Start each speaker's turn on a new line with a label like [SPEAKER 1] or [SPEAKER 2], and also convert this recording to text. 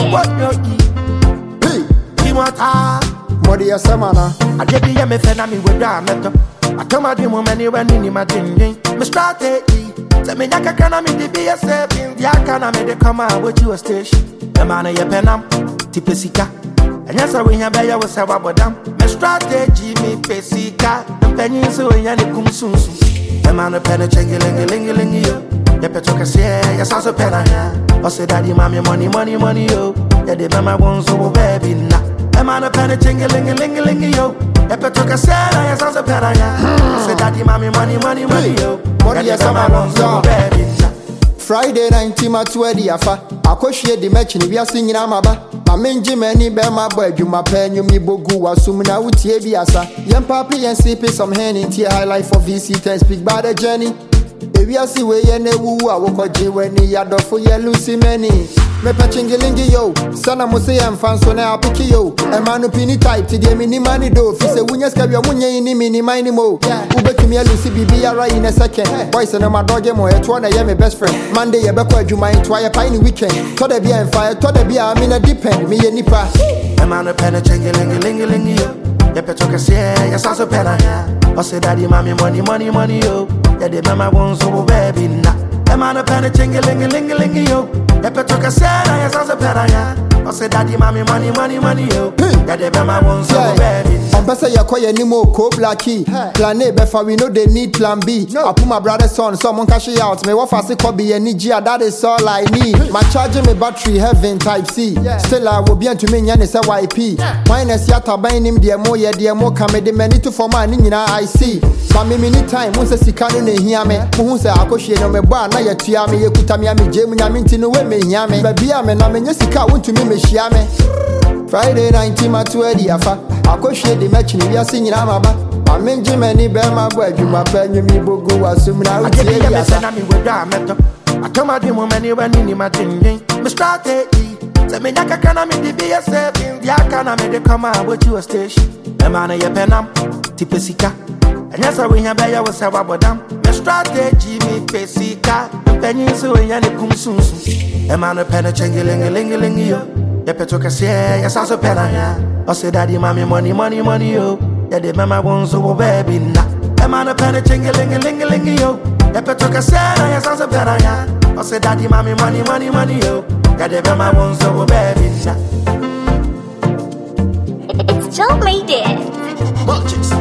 [SPEAKER 1] What you eat? Hey, Timota.
[SPEAKER 2] Modi Asamana.
[SPEAKER 1] I did be a me with that metal. I come out the woman when in my ding. My strategy. Tell me, I can't me be a saving. The Akana made the come out with you a station. The man of your penam, Tipesica. And yes, I win a bear was a wabadam. My strategy, me Pesica. And penny so in any cum soon. The man of penaching, yo. The Petroca say, yes, also penna. I said, Daddy, mommy, money, yo. Yeah, the mama won't so baby now. The man of penaching, yo. The Petroca say, yes, also penna. I said, Daddy, mommy, money, yo.
[SPEAKER 2] Modi Asamana. Friday night, Timatuedi Afa. Akoshie the match in the singing Amaba. I mean, Jimmy, Bema boy, you my pen, you me bogu, assuming would Tiabiasa. Young papi and sipping some hand in tea highlight for visitors, speak by the journey. If you see where you woo, I walk on J when you are for your Lucy many. Me patchingilingi yo, Sana Mose and Fanson, I'll pick you. A man of penny type to the mini money do. If you win your scabby, in the mini minimo. Uber to me, Lucy BB right in a second. Boys and my dog, more at 1 a.m. best friend. Monday, a backward, you might try a piney weekend. Todd a beer and fire, Todd a beer, I'm in a depend, me and Nipa.
[SPEAKER 1] A man of penachingilingi yo. The Petroca say, yes, also penna. I said, Daddy, mommy, money, yo. Yeah, the mama won't so baby now. A man of penachingilingi yo. The Petroca say, yes, also penna. I said, Daddy, mommy, money, yo. Yeah, the mama won't so baby.
[SPEAKER 2] I'm better you call your name co blacky. Plan A, before we know they need plan B. I put my brother's son, someone cash it out. Me what fast it be any G, that is all I need. My charging me battery heaven type C. Still I will be to me and it's a YP. Minus yata buying him the more come the many to for my nina I see. But me many time once a sicano ne hear me. Who say I could share no me bar, now you tia me, you put me a me jam, I mean to know me yame. But be a man, I mean, yes, you can't want to me shiame. Friday night, Timatuedi Afa. Akoshie the match in the singing Amaba. I mean, Jimmy, Bema boy, you my pen, you me bogu, assuming I would be a son
[SPEAKER 1] me with that metal. I come out the woman when in my ding. My strategy. Tell me, I can't me be a saving. The Akana made the come out with you a station. The man of your penam, Tipesica. And yes, I win a bear was a wabadam. My strategy, me Pesica. And penny so in any cum soon. The man of penaching, yo. The Petroca say, yes, also penna. I said, Daddy, mommy, money, yo. Yeah, the mama won't so baby now. The man of penaching, yo. The Petroca say, yes, also penna. I said, Daddy, mommy, money, yo. Yeah, the mama won't so baby now.
[SPEAKER 3] It's Joe made it.
[SPEAKER 1] Watch it.